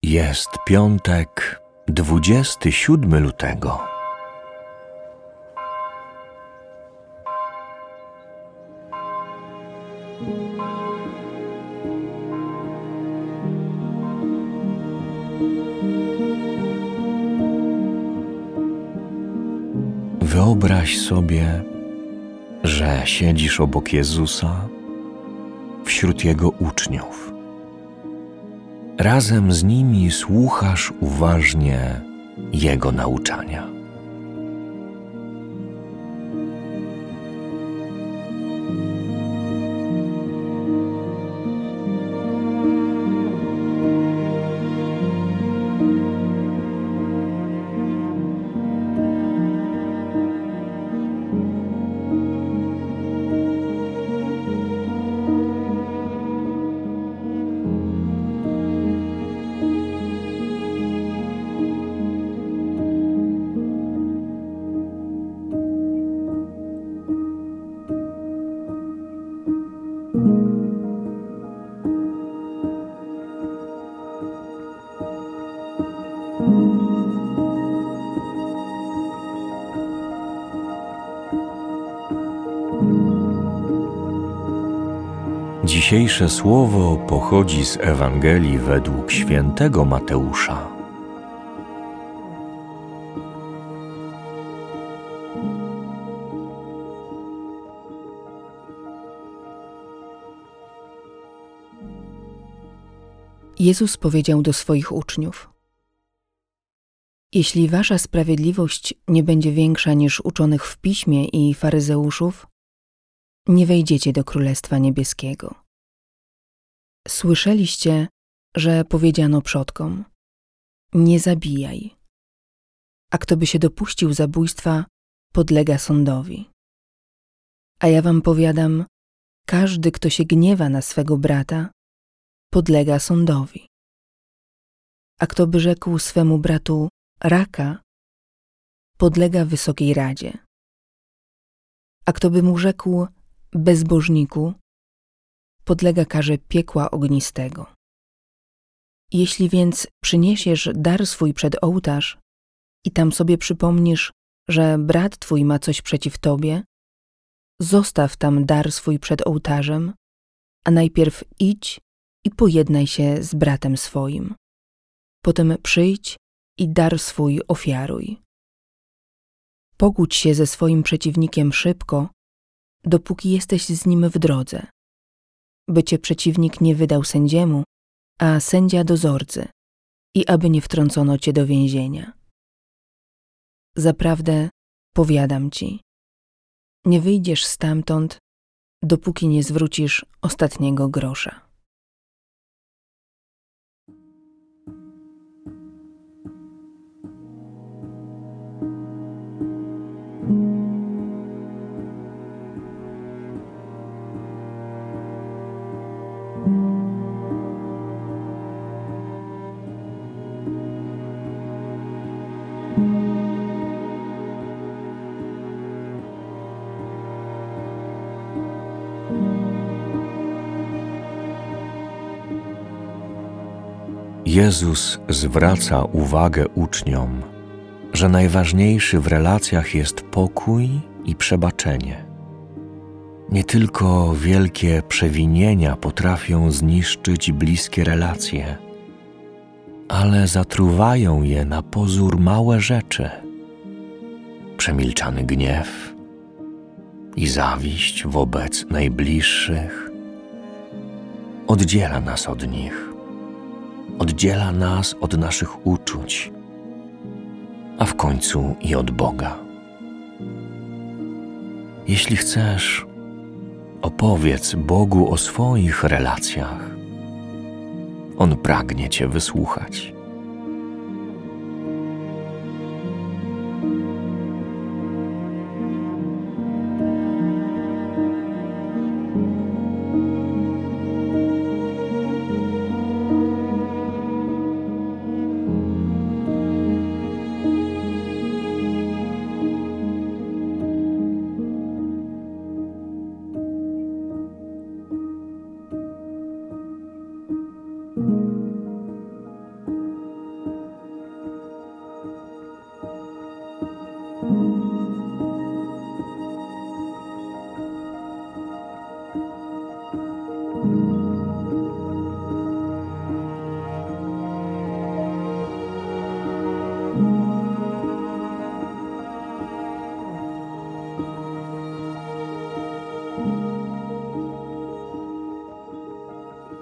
Jest piątek, 27 lutego. Wyobraź sobie, że siedzisz obok Jezusa wśród Jego uczniów. Razem z nimi słuchasz uważnie Jego nauczania. Dzisiejsze słowo pochodzi z Ewangelii według świętego Mateusza. Jezus powiedział do swoich uczniów: Jeśli wasza sprawiedliwość nie będzie większa niż uczonych w piśmie i faryzeuszów, nie wejdziecie do Królestwa Niebieskiego. Słyszeliście, że powiedziano przodkom: nie zabijaj, a kto by się dopuścił zabójstwa, podlega sądowi. A ja wam powiadam, każdy, kto się gniewa na swego brata, podlega sądowi. A kto by rzekł swemu bratu raka, podlega Wysokiej Radzie. A kto by mu rzekł bezbożniku, podlega karze piekła ognistego. Jeśli więc przyniesiesz dar swój przed ołtarz i tam sobie przypomnisz, że brat twój ma coś przeciw tobie, zostaw tam dar swój przed ołtarzem, a najpierw idź i pojednaj się z bratem swoim. Potem przyjdź i dar swój ofiaruj. Pogódź się ze swoim przeciwnikiem szybko, dopóki jesteś z nim w drodze, by cię przeciwnik nie wydał sędziemu, a sędzia dozorcy, i aby nie wtrącono cię do więzienia. Zaprawdę, powiadam ci, nie wyjdziesz stamtąd, dopóki nie zwrócisz ostatniego grosza. Jezus zwraca uwagę uczniom, że najważniejszy w relacjach jest pokój i przebaczenie. Nie tylko wielkie przewinienia potrafią zniszczyć bliskie relacje, ale zatruwają je na pozór małe rzeczy. Przemilczany gniew i zawiść wobec najbliższych oddziela nas od nich. Oddziela nas od naszych uczuć, a w końcu i od Boga. Jeśli chcesz, opowiedz Bogu o swoich relacjach. On pragnie cię wysłuchać.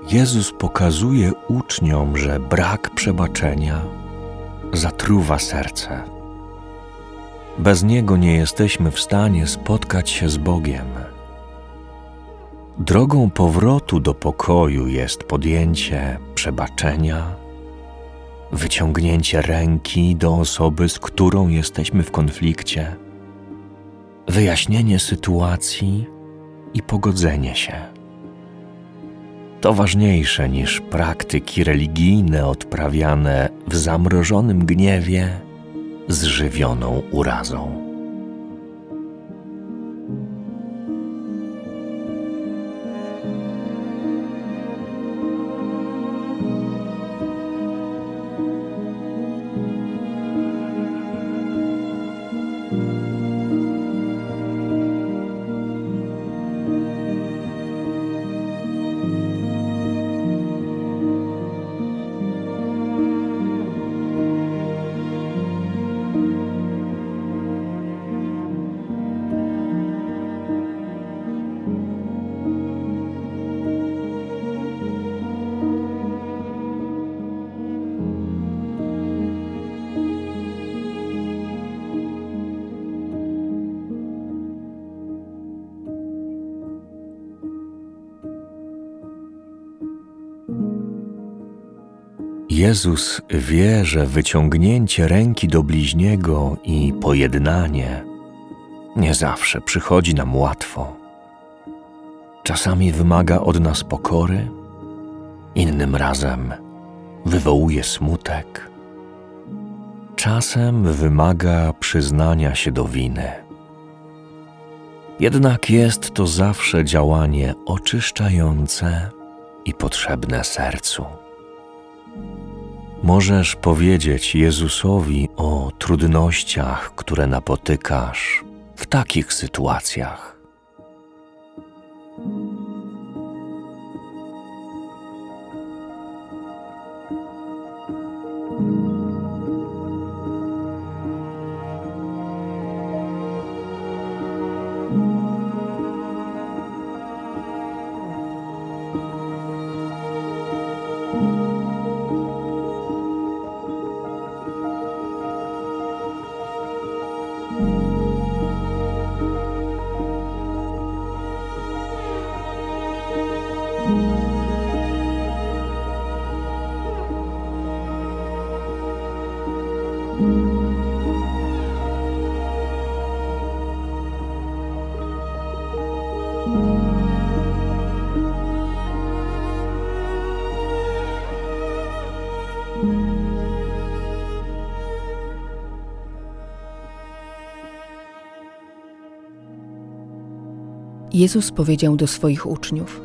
Jezus pokazuje uczniom, że brak przebaczenia zatruwa serce. Bez niego nie jesteśmy w stanie spotkać się z Bogiem. Drogą powrotu do pokoju jest podjęcie przebaczenia, wyciągnięcie ręki do osoby, z którą jesteśmy w konflikcie, wyjaśnienie sytuacji i pogodzenie się. To ważniejsze niż praktyki religijne odprawiane w zamrożonym gniewie z żywioną urazą. Jezus wie, że wyciągnięcie ręki do bliźniego i pojednanie nie zawsze przychodzi nam łatwo. Czasami wymaga od nas pokory, innym razem wywołuje smutek, czasem wymaga przyznania się do winy. Jednak jest to zawsze działanie oczyszczające i potrzebne sercu. Możesz powiedzieć Jezusowi o trudnościach, które napotykasz w takich sytuacjach. Jezus powiedział do swoich uczniów: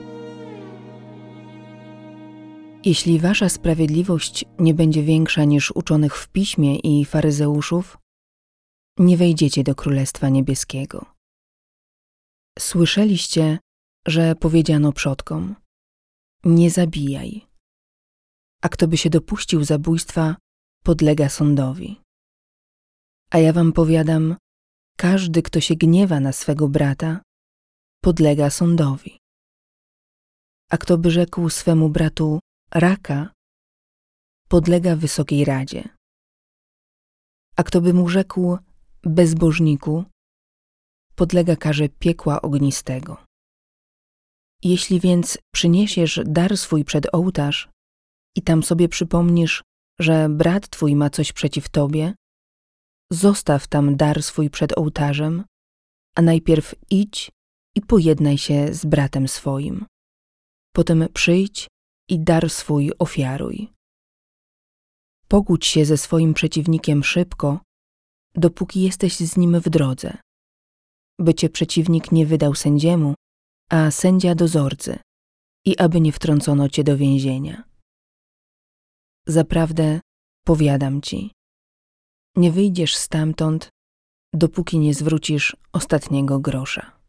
Jeśli wasza sprawiedliwość nie będzie większa niż uczonych w piśmie i faryzeuszów, nie wejdziecie do Królestwa Niebieskiego. Słyszeliście, że powiedziano przodkom: nie zabijaj, a kto by się dopuścił zabójstwa, podlega sądowi. A ja wam powiadam, każdy, kto się gniewa na swego brata, podlega sądowi. A kto by rzekł swemu bratu raka, podlega Wysokiej Radzie. A kto by mu rzekł bezbożniku, podlega karze piekła ognistego. Jeśli więc przyniesiesz dar swój przed ołtarz i tam sobie przypomnisz, że brat twój ma coś przeciw tobie, zostaw tam dar swój przed ołtarzem, a najpierw idź i pojednaj się z bratem swoim. Potem przyjdź i dar swój ofiaruj. Pogódź się ze swoim przeciwnikiem szybko, dopóki jesteś z nim w drodze, by cię przeciwnik nie wydał sędziemu, a sędzia dozorcy, i aby nie wtrącono cię do więzienia. Zaprawdę powiadam ci, nie wyjdziesz stamtąd, dopóki nie zwrócisz ostatniego grosza.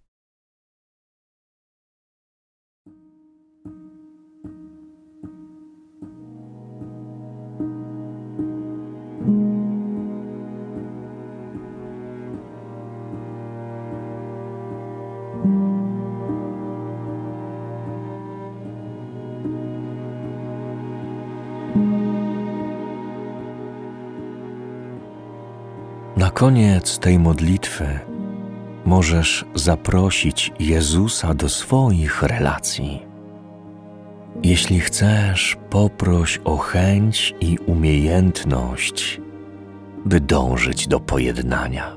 koniec tej modlitwy możesz zaprosić Jezusa do swoich relacji. Jeśli chcesz, poproś o chęć i umiejętność, by dążyć do pojednania.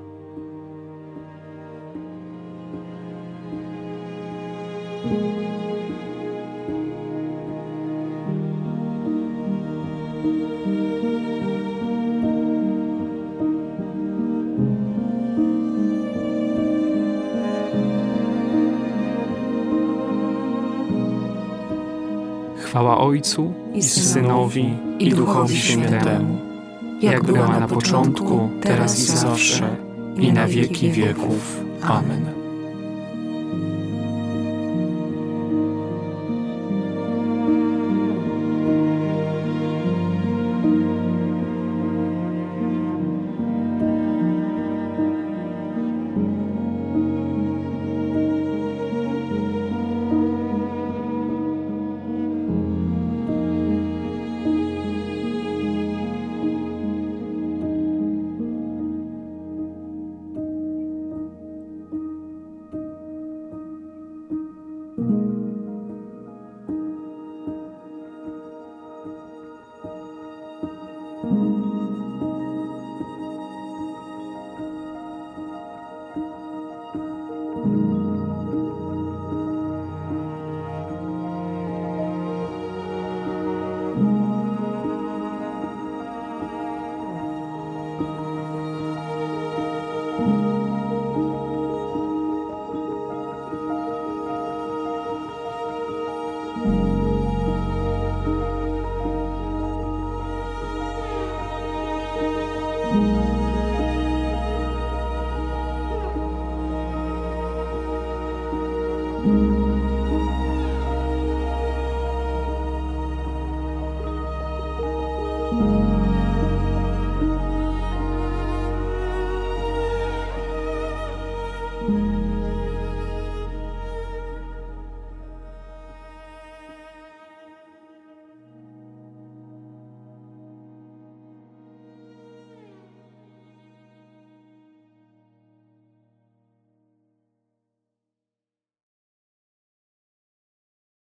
Chwała Ojcu i Synowi, i Duchowi Świętemu, jak była na początku, teraz i zawsze, i na wieki wieków. Amen.